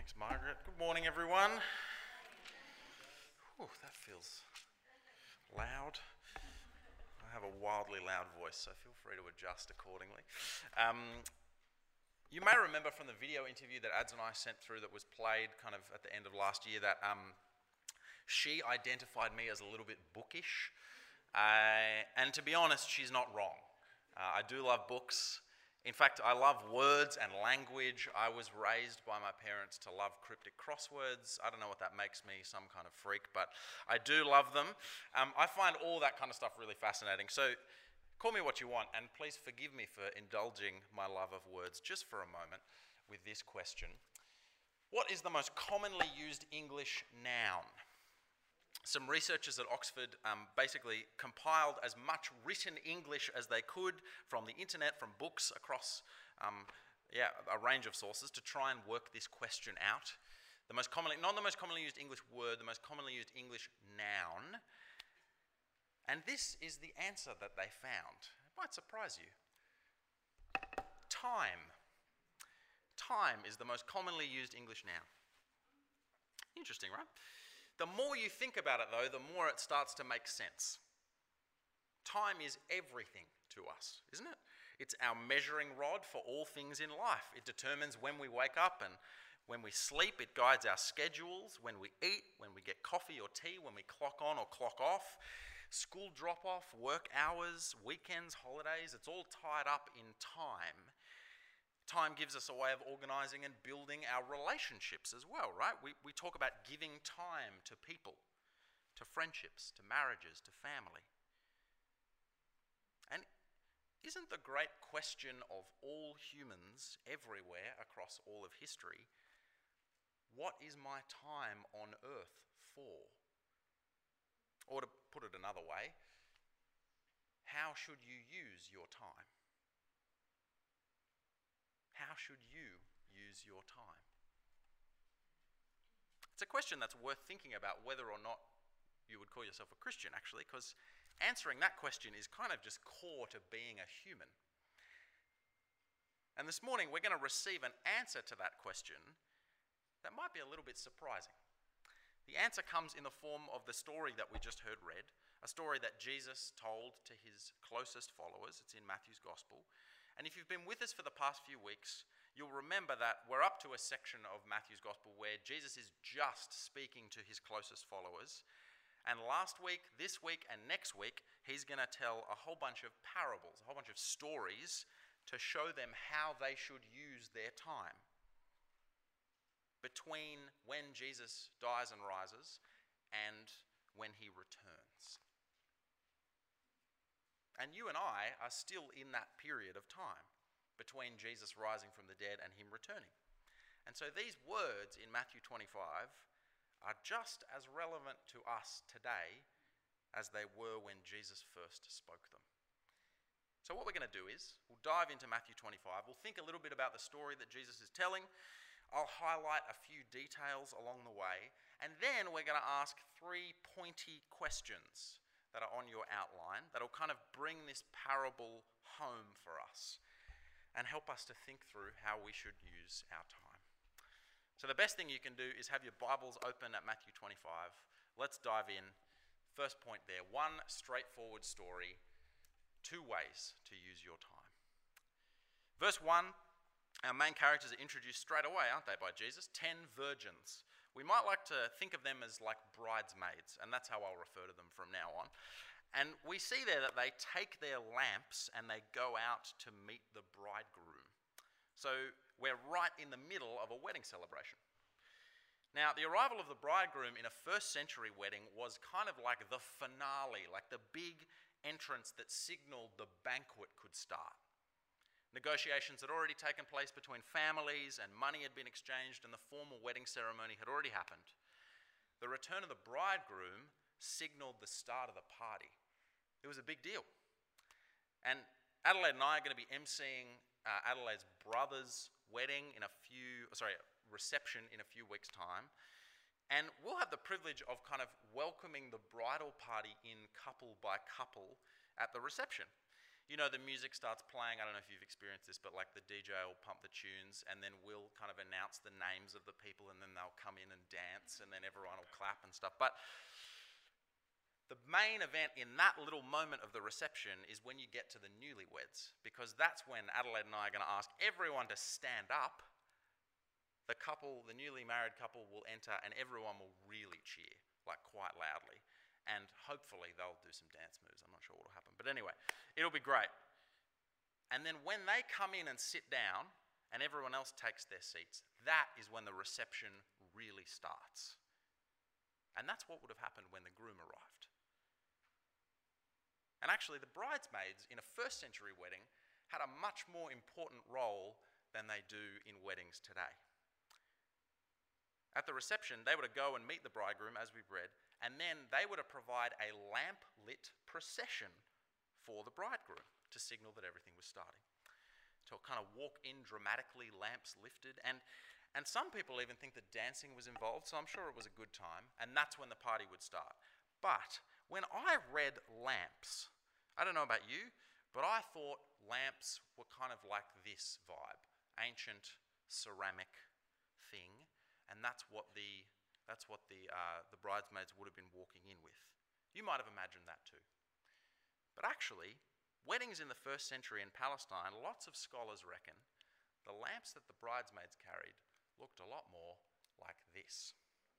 Thanks, Margaret. Good morning, everyone. Whew, that feels loud. I have a wildly loud voice, so feel free to adjust accordingly. You may remember from the video interview that Ads and I sent through that was played kind of at the end of last year that she identified me as a little bit bookish. And to be honest, she's not wrong. I do love books. In fact, I love words and language. I was raised by my parents to love cryptic crosswords. I don't know what that makes me, some kind of freak, but I do love them. I find all that kind of stuff really fascinating. So call me what you want, and please forgive me for indulging my love of words just for a moment with this question. What is the most commonly used English noun? Some researchers at Oxford basically compiled as much written English as they could from the internet, from books across a range of sources to try and work this question out. Not the most commonly used English word, the most commonly used English noun. And this is the answer that they found. It might surprise you. Time. Time is the most commonly used English noun. Interesting, right? The more you think about it, though, the more it starts to make sense. Time is everything to us, isn't it? It's our measuring rod for all things in life. It determines when we wake up and when we sleep. It guides our schedules, when we eat, when we get coffee or tea, when we clock on or clock off, school drop-off, work hours, weekends, holidays. It's all tied up in time. Time gives us a way of organising and building our relationships as well, right? We talk about giving time to people, to friendships, to marriages, to family. And isn't the great question of all humans everywhere across all of history, what is my time on earth for? Or to put it another way, how should you use your time? How should you use your time? It's a question that's worth thinking about whether or not you would call yourself a Christian, actually, because answering that question is kind of just core to being a human. And this morning we're going to receive an answer to that question that might be a little bit surprising. The answer comes in the form of the story that we just heard read, a story that Jesus told to his closest followers. It's in Matthew's Gospel. And if you've been with us for the past few weeks, you'll remember that we're up to a section of Matthew's Gospel where Jesus is just speaking to his closest followers. And last week, this week, and next week, he's going to tell a whole bunch of parables, a whole bunch of stories to show them how they should use their time between when Jesus dies and rises and when he returns. And you and I are still in that period of time between Jesus rising from the dead and him returning. And so these words in Matthew 25 are just as relevant to us today as they were when Jesus first spoke them. So what we're going to do is we'll dive into Matthew 25. We'll think a little bit about the story that Jesus is telling. I'll highlight a few details along the way. And then we're going to ask 3 pointy questions that are on your outline that'll kind of bring this parable home for us and help us to think through how we should use our time. So the best thing you can do is have your Bibles open at Matthew 25. Let's dive in. First point there, one straightforward story, 2 ways to use your time. Verse 1, our main characters are introduced straight away, aren't they, by Jesus? 10 virgins. We might like to think of them as like bridesmaids, and that's how I'll refer to them from now on. And we see there that they take their lamps and they go out to meet the bridegroom. So we're right in the middle of a wedding celebration. Now, the arrival of the bridegroom in a first century wedding was kind of like the finale, like the big entrance that signaled the banquet could start. Negotiations had already taken place between families and money had been exchanged and the formal wedding ceremony had already happened. The return of the bridegroom signalled the start of the party. It was a big deal. And Adelaide and I are going to be emceeing Adelaide's brother's wedding reception in a few weeks' time. And we'll have the privilege of kind of welcoming the bridal party in couple by couple at the reception. You know, the music starts playing. I don't know if you've experienced this, but like the DJ will pump the tunes and then we'll kind of announce the names of the people and then they'll come in and dance and then everyone will clap and stuff. But the main event in that little moment of the reception is when you get to the newlyweds, because that's when Adelaide and I are going to ask everyone to stand up. The couple, the newly married couple, will enter and everyone will really cheer, like quite loudly. And hopefully they'll do some dance moves. I'm not sure what will happen. But anyway, it'll be great. And then when they come in and sit down and everyone else takes their seats, that is when the reception really starts. And that's what would have happened when the groom arrived. And actually, the bridesmaids in a first century wedding had a much more important role than they do in weddings today. At the reception, they were to go and meet the bridegroom, as we've read, and then they were to provide a lamp-lit procession for the bridegroom to signal that everything was starting. To kind of walk in dramatically, lamps lifted, and some people even think that dancing was involved, so I'm sure it was a good time, and that's when the party would start. But when I read lamps, I don't know about you, but I thought lamps were kind of like this vibe, ancient ceramic thing, and that's what the bridesmaids would have been walking in with. You might have imagined that too. But actually, weddings in the first century in Palestine, lots of scholars reckon the lamps that the bridesmaids carried looked a lot more like this.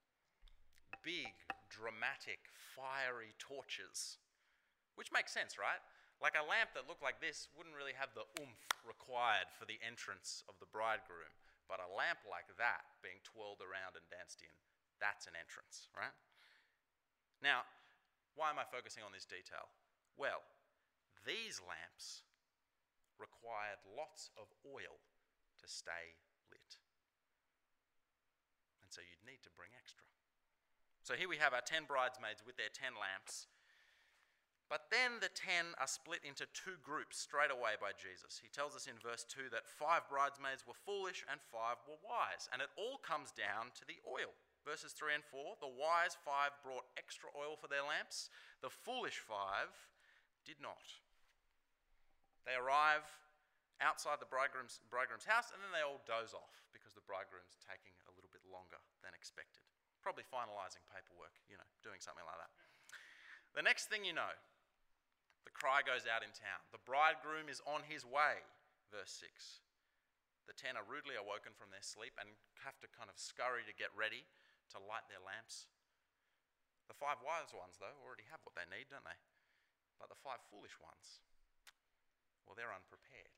Big, dramatic, fiery torches, which makes sense, right? Like a lamp that looked like this wouldn't really have the oomph required for the entrance of the bridegroom. But a lamp like that being twirled around and danced in, that's an entrance, right? Now, why am I focusing on this detail? Well, these lamps required lots of oil to stay lit. And so you'd need to bring extra. So here we have our 10 bridesmaids with their 10 lamps. But then the 10 are split into 2 groups straight away by Jesus. He tells us in verse 2 that 5 bridesmaids were foolish and 5 were wise. And it all comes down to the oil. Verses 3 and 4, the wise 5 brought extra oil for their lamps. The foolish 5 did not. They arrive outside the bridegroom's house and then they all doze off because the bridegroom's taking a little bit longer than expected. Probably finalising paperwork, doing something like that. The next thing you know, the cry goes out in town. The bridegroom is on his way, verse 6. The 10 are rudely awoken from their sleep and have to kind of scurry to get ready to light their lamps. The 5 wise ones, though, already have what they need, don't they? But the 5 foolish ones, well, they're unprepared.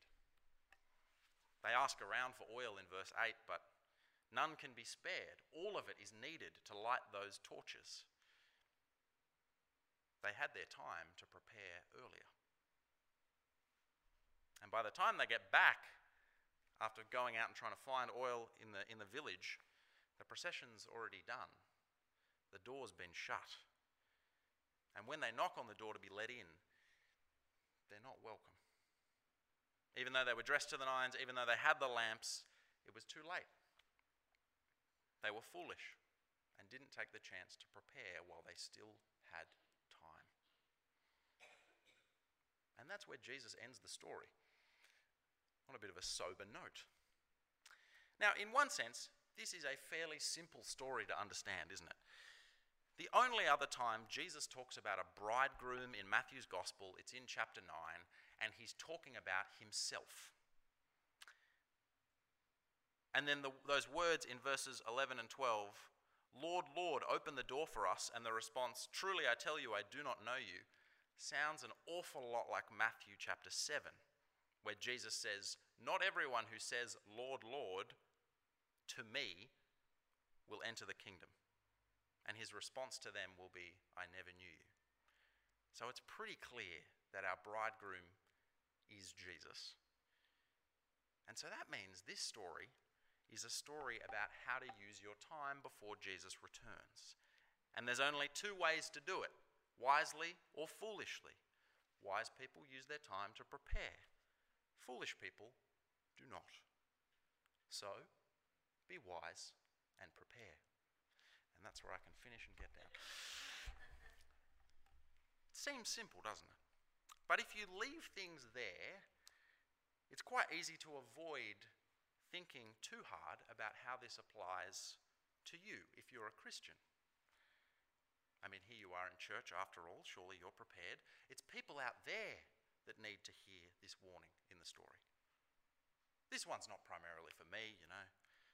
They ask around for oil in verse 8, but none can be spared. All of it is needed to light those torches. They had their time to prepare earlier. And by the time they get back, after going out and trying to find oil in the village, the procession's already done. The door's been shut. And when they knock on the door to be let in, they're not welcome. Even though they were dressed to the nines, even though they had the lamps, it was too late. They were foolish and didn't take the chance to prepare while they still had time. And that's where Jesus ends the story, on a bit of a sober note. Now, in one sense, this is a fairly simple story to understand, isn't it? The only other time Jesus talks about a bridegroom in Matthew's Gospel, it's in chapter 9, and he's talking about himself. And then those words in verses 11 and 12, Lord, Lord, open the door for us, and the response, truly I tell you, I do not know you, sounds an awful lot like Matthew chapter 7, where Jesus says, not everyone who says, Lord, Lord, to me, will enter the kingdom. And his response to them will be, I never knew you. So it's pretty clear that our bridegroom is Jesus. And so that means this story is a story about how to use your time before Jesus returns. And there's only 2 ways to do it, wisely or foolishly. Wise people use their time to prepare. Foolish people do not. So, be wise and prepare. And that's where I can finish and get down. It seems simple, doesn't it? But if you leave things there, it's quite easy to avoid thinking too hard about how this applies to you if you're a Christian. I mean, here you are in church after all, surely you're prepared. It's people out there that need to hear this warning in the story. This one's not primarily for me, you know.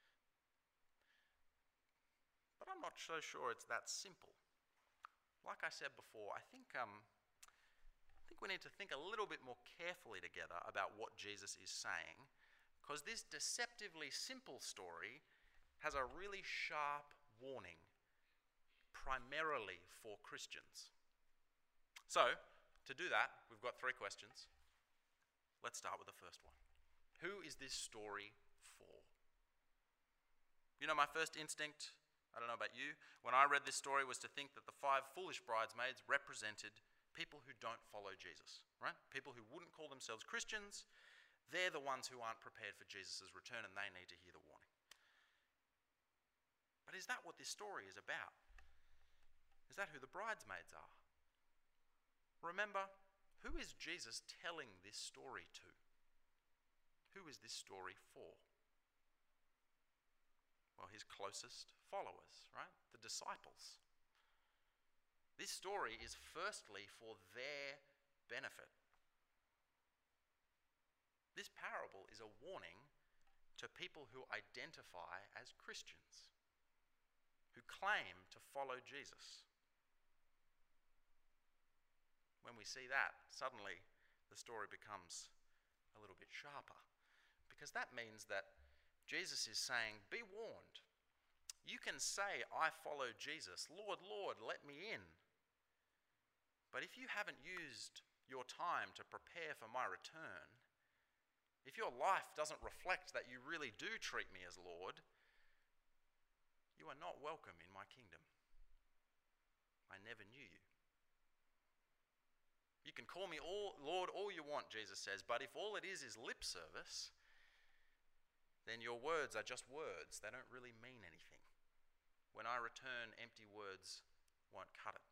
But I'm not so sure it's that simple. Like I said before, I think we need to think a little bit more carefully together about what Jesus is saying, because this deceptively simple story has a really sharp warning, primarily for Christians. So, to do that, we've got 3 questions. Let's start with the first one. Who is this story for? You know, my first instinct, I don't know about you, when I read this story was to think that the 5 foolish bridesmaids represented people who don't follow Jesus, right? People who wouldn't call themselves Christians. They're the ones who aren't prepared for Jesus' return, and they need to hear the warning. But is that what this story is about? Is that who the bridesmaids are? Remember, who is Jesus telling this story to? Who is this story for? Well, his closest followers, right? The disciples. This story is firstly for their benefit. This parable is a warning to people who identify as Christians, who claim to follow Jesus. When we see that, suddenly the story becomes a little bit sharper, because that means that Jesus is saying, be warned. You can say, I follow Jesus. Lord, Lord, let me in. But if you haven't used your time to prepare for my return, if your life doesn't reflect that you really do treat me as Lord, you are not welcome in my kingdom. I never knew you. You can call me Lord all you want, Jesus says, but if all it is lip service, then your words are just words. They don't really mean anything. When I return, empty words won't cut it.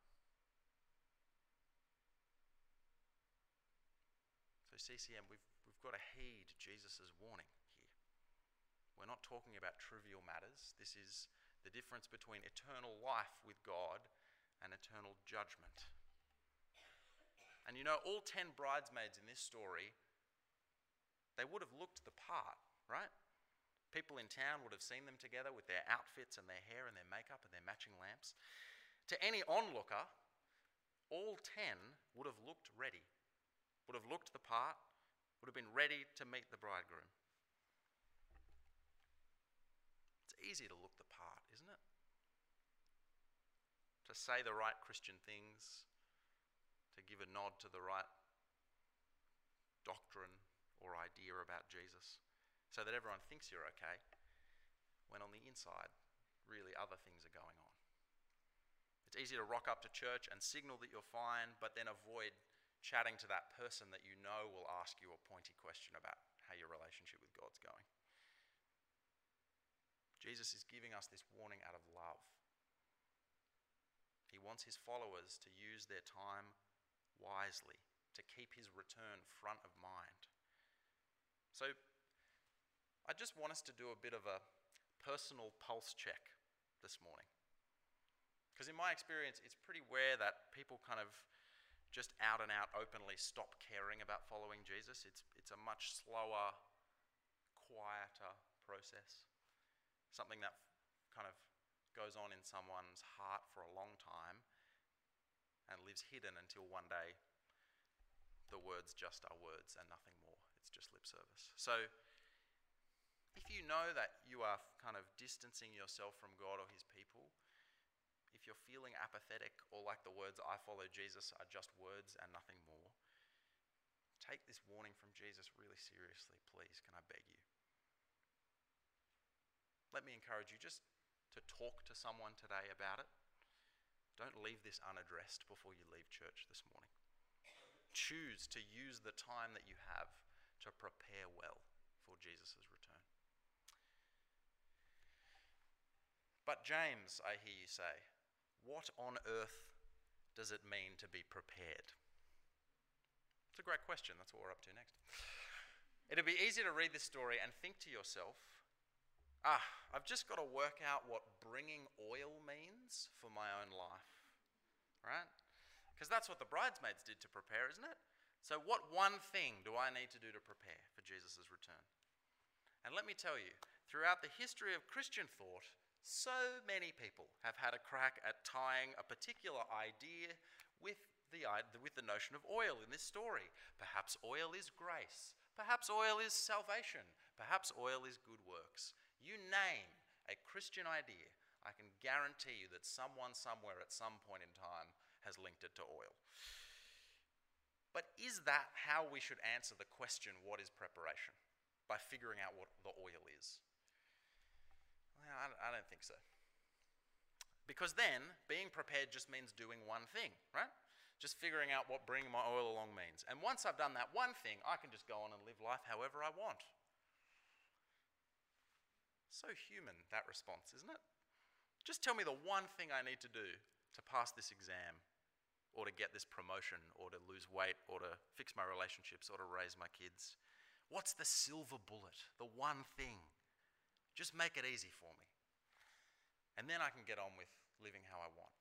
So CCM, we've got to heed Jesus' warning here. We're not talking about trivial matters. This is the difference between eternal life with God and eternal judgment. And you know, all 10 bridesmaids in this story, they would have looked the part, right? People in town would have seen them together with their outfits and their hair and their makeup and their matching lamps. To any onlooker, all 10 would have looked ready, would have looked the part, would have been ready to meet the bridegroom. It's easy to look the part, isn't it? To say the right Christian things, to give a nod to the right doctrine or idea about Jesus, so that everyone thinks you're okay, when on the inside, really other things are going on. It's easy to rock up to church and signal that you're fine, but then avoid chatting to that person that you know will ask you a pointy question about how your relationship with God's going. Jesus is giving us this warning out of love. He wants his followers to use their time wisely, to keep his return front of mind. So, I just want us to do a bit of a personal pulse check this morning. Because in my experience, it's pretty rare that people kind of just out and out openly stop caring about following Jesus. It's a much slower, quieter process. Something that kind of goes on in someone's heart for a long time and lives hidden until one day the words just are words and nothing more. It's just lip service. So if you know that you are kind of distancing yourself from God or his people, if you're feeling apathetic or like the words I follow Jesus are just words and nothing more, take this warning from Jesus really seriously, please. Can I beg you? Let me encourage you just to talk to someone today about it. Don't leave this unaddressed before you leave church this morning. Choose to use the time that you have to prepare well for Jesus' return. But James, I hear you say, what on earth does it mean to be prepared? It's a great question. That's what we're up to next. It'd be easy to read this story and think to yourself, I've just got to work out what bringing oil means for my own life, right? Because that's what the bridesmaids did to prepare, isn't it? So what one thing do I need to do to prepare for Jesus' return? And let me tell you, throughout the history of Christian thought, so many people have had a crack at tying a particular idea with the notion of oil in this story. Perhaps oil is grace. Perhaps oil is salvation. Perhaps oil is good works. You name a Christian idea, I can guarantee you that someone somewhere at some point in time has linked it to oil. But is that how we should answer the question, what is preparation? By figuring out what the oil is? Well, I don't think so. Because then, being prepared just means doing one thing, right? Just figuring out what bringing my oil along means. And once I've done that one thing, I can just go on and live life however I want. So human, that response, isn't it? Just tell me the one thing I need to do to pass this exam, or to get this promotion, or to lose weight, or to fix my relationships, or to raise my kids. What's the silver bullet? The one thing. Just make it easy for me. And then I can get on with living how I want.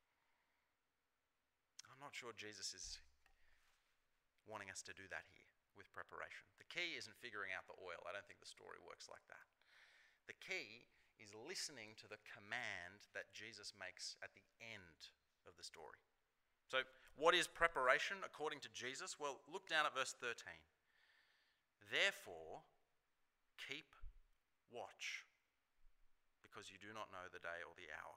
I'm not sure Jesus is wanting us to do that here with preparation. The key isn't figuring out the oil. I don't think the story works like that. The key is listening to the command that Jesus makes at the end of the story. So, what is preparation according to Jesus? Well, look down at verse 13. Therefore, keep watch, because you do not know the day or the hour.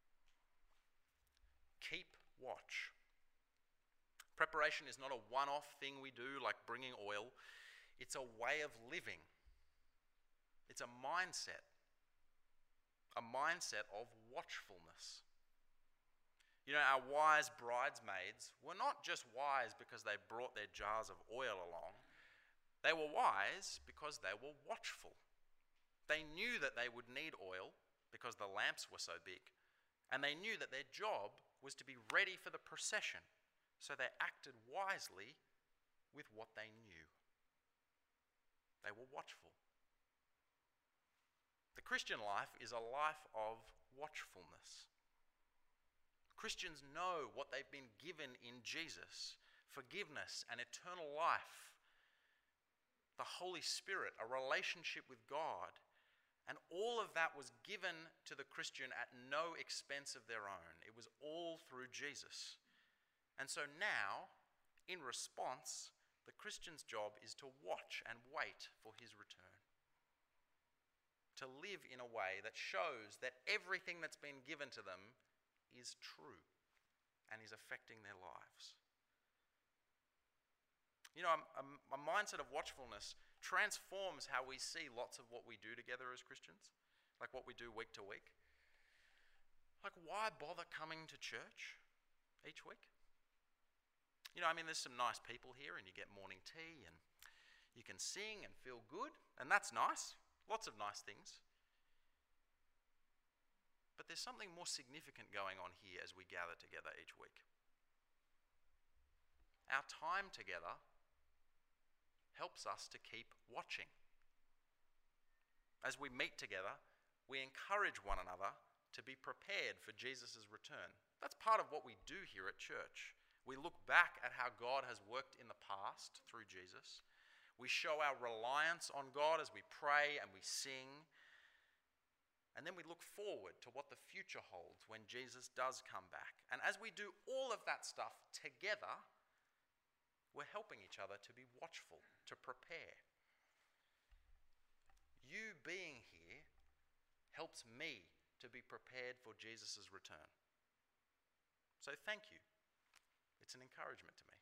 Keep watch. Preparation is not a one-off thing we do like bringing oil. It's a way of living. It's a mindset of watchfulness. You know, our wise bridesmaids were not just wise because they brought their jars of oil along. They were wise because they were watchful. They knew that they would need oil because the lamps were so big. And they knew that their job was to be ready for the procession. So they acted wisely with what they knew. They were watchful. The Christian life is a life of watchfulness. Christians know what they've been given in Jesus: forgiveness and eternal life, the Holy Spirit, a relationship with God. And all of that was given to the Christian at no expense of their own. It was all through Jesus. And so now, in response, the Christian's job is to watch and wait for his return. To live in a way that shows that everything that's been given to them is true and is affecting their lives. You know, a mindset of watchfulness transforms how we see lots of what we do together as Christians, like what we do week to week. Like, why bother coming to church each week? You know, I mean, there's some nice people here and you get morning tea and you can sing and feel good, and that's nice. Lots of nice things. But there's something more significant going on here as we gather together each week. Our time together helps us to keep watching. As we meet together, we encourage one another to be prepared for Jesus' return. That's part of what we do here at church. We look back at how God has worked in the past through Jesus. We show our reliance on God as we pray and we sing. And then we look forward to what the future holds when Jesus does come back. And as we do all of that stuff together, we're helping each other to be watchful, to prepare. You being here helps me to be prepared for Jesus' return. So thank you. It's an encouragement to me.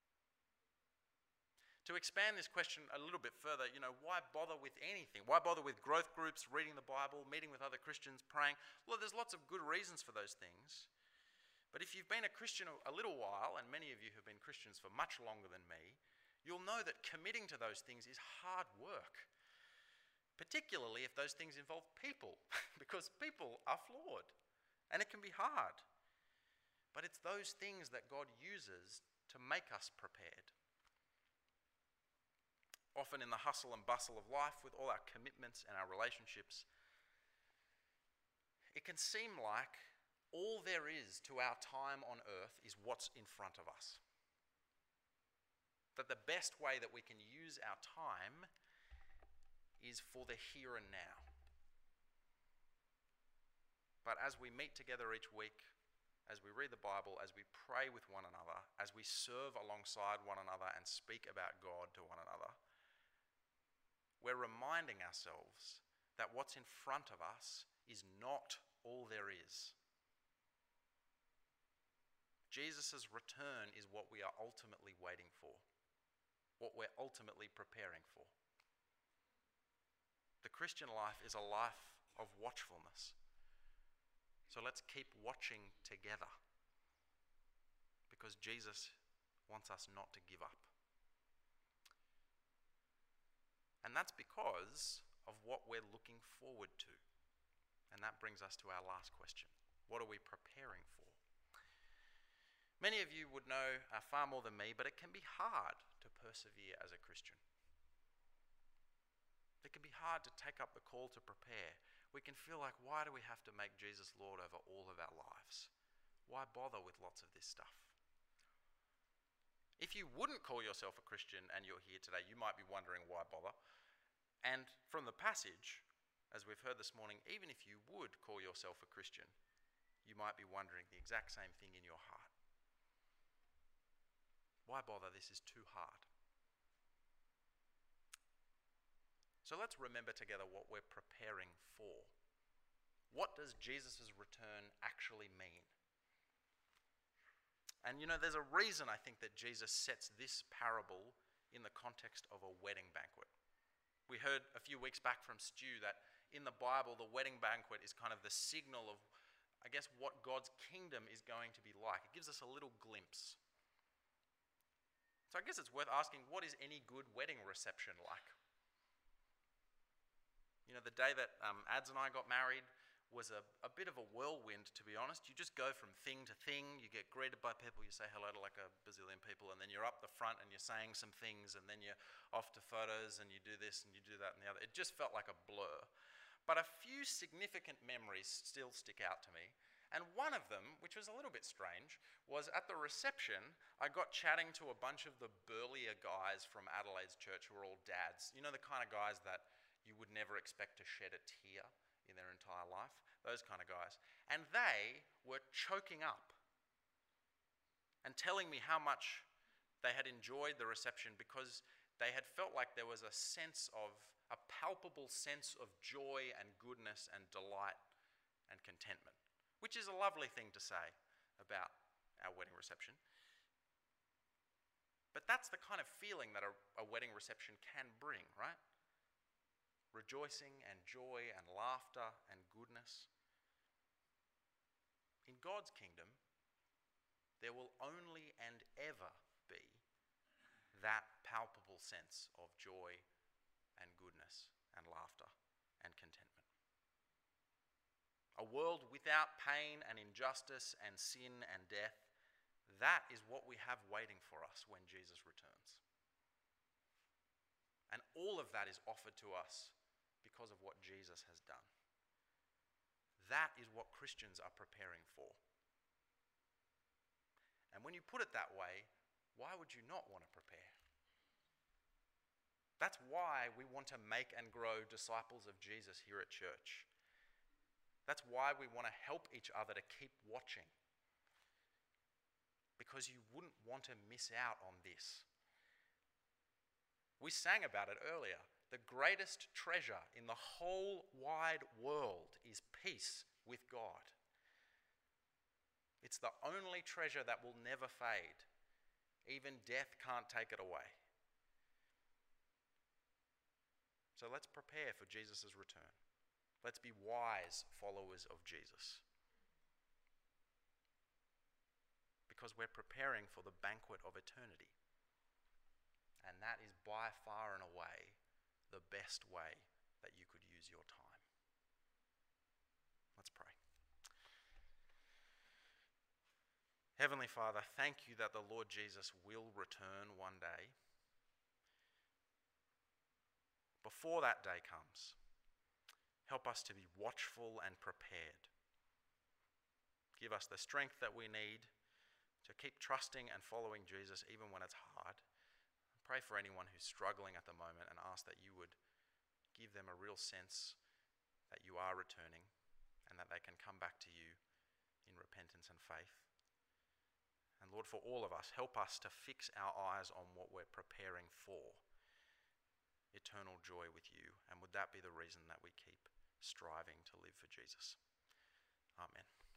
To expand this question a little bit further, you know, why bother with anything? Why bother with growth groups, reading the Bible, meeting with other Christians, praying? Well, there's lots of good reasons for those things. But if you've been a Christian a little while, and many of you have been Christians for much longer than me, you'll know that committing to those things is hard work. Particularly if those things involve people, because people are flawed, and it can be hard. But it's those things that God uses to make us prepared. Often in the hustle and bustle of life, with all our commitments and our relationships, it can seem like all there is to our time on earth is what's in front of us. That the best way that we can use our time is for the here and now. But as we meet together each week, as we read the Bible, as we pray with one another, as we serve alongside one another and speak about God to one another, we're reminding ourselves that what's in front of us is not all there is. Jesus' return is what we are ultimately waiting for, what we're ultimately preparing for. The Christian life is a life of watchfulness. So let's keep watching together, because Jesus wants us not to give up. And that's because of what we're looking forward to. And that brings us to our last question. What are we preparing for? Many of you would know far more than me, but it can be hard to persevere as a Christian. It can be hard to take up the call to prepare. We can feel like, why do we have to make Jesus Lord over all of our lives? Why bother with lots of this stuff? If you wouldn't call yourself a Christian and you're here today, you might be wondering why bother. And from the passage, as we've heard this morning, even if you would call yourself a Christian, you might be wondering the exact same thing in your heart. Why bother? This is too hard. So let's remember together what we're preparing for. What does Jesus' return actually mean? And there's a reason I think that Jesus sets this parable in the context of a wedding banquet. We heard a few weeks back from Stu that in the Bible, the wedding banquet is kind of the signal of, I guess, what God's kingdom is going to be like. It gives us a little glimpse. So I guess it's worth asking, what is any good wedding reception like? The day that Ads and I got married was a bit of a whirlwind, to be honest. You just go from thing to thing. You get greeted by people. You say hello to like a bazillion people, and then you're up the front and you're saying some things, and then you're off to photos, and you do this and you do that and the other. It just felt like a blur. But a few significant memories still stick out to me. And one of them, which was a little bit strange, was at the reception, I got chatting to a bunch of the burlier guys from Adelaide's church who were all dads. The kind of guys that you would never expect to shed a tear in their entire life. Those kind of guys. And they were choking up and telling me how much they had enjoyed the reception, because they had felt like there was a palpable sense of joy and goodness and delight and contentment. Which is a lovely thing to say about our wedding reception. But that's the kind of feeling that a wedding reception can bring, right? Rejoicing and joy and laughter and goodness. In God's kingdom, there will only and ever be that palpable sense of joy and goodness and laughter and contentment. A world without pain and injustice and sin and death, that is what we have waiting for us when Jesus returns. And all of that is offered to us because of what Jesus has done. That is what Christians are preparing for. And when you put it that way, why would you not want to prepare? That's why we want to make and grow disciples of Jesus here at church. That's why we want to help each other to keep watching. Because you wouldn't want to miss out on this. We sang about it earlier. The greatest treasure in the whole wide world is peace with God. It's the only treasure that will never fade. Even death can't take it away. So let's prepare for Jesus' return. Let's be wise followers of Jesus. Because we're preparing for the banquet of eternity. And that is by far and away the best way that you could use your time. Let's pray. Heavenly Father, thank you that the Lord Jesus will return one day. before that day comes. Help us to be watchful and prepared. Give us the strength that we need to keep trusting and following Jesus even when it's hard. Pray for anyone who's struggling at the moment and ask that you would give them a real sense that you are returning and that they can come back to you in repentance and faith. And Lord, for all of us, help us to fix our eyes on what we're preparing for, eternal joy with you. And would that be the reason that we keep striving to live for Jesus? Amen.